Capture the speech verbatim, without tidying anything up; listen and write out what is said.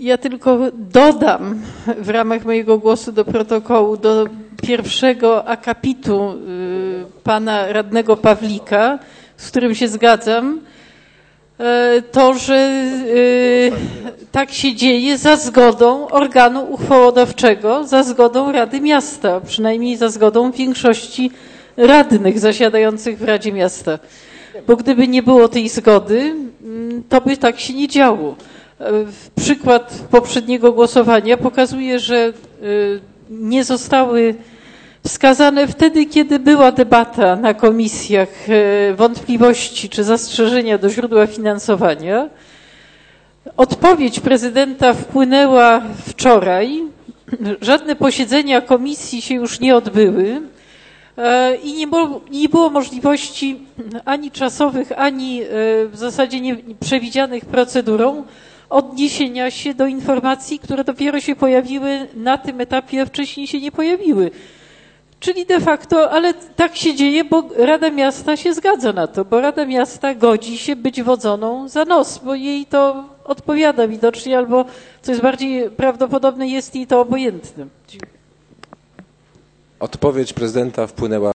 Ja tylko dodam w ramach mojego głosu do protokołu, do pierwszego akapitu pana radnego Pawlika, z którym się zgadzam, to, że tak się dzieje za zgodą organu uchwałodawczego, za zgodą Rady Miasta, przynajmniej za zgodą większości radnych zasiadających w Radzie Miasta. Bo gdyby nie było tej zgody, to by tak się nie działo. Przykład poprzedniego głosowania pokazuje, że nie zostały wskazane wtedy, kiedy była debata na komisjach, wątpliwości czy zastrzeżenia do źródła finansowania. Odpowiedź prezydenta wpłynęła wczoraj. Żadne posiedzenia komisji się już nie odbyły i nie było, nie było możliwości ani czasowych, ani w zasadzie nie przewidzianych procedurą odniesienia się do informacji, które dopiero się pojawiły na tym etapie, a wcześniej się nie pojawiły. Czyli de facto, ale tak się dzieje, bo Rada Miasta się zgadza na to, bo Rada Miasta godzi się być wodzoną za nos, bo jej to odpowiada widocznie, albo co jest bardziej prawdopodobne, jest jej to obojętne. Odpowiedź prezydenta wpłynęła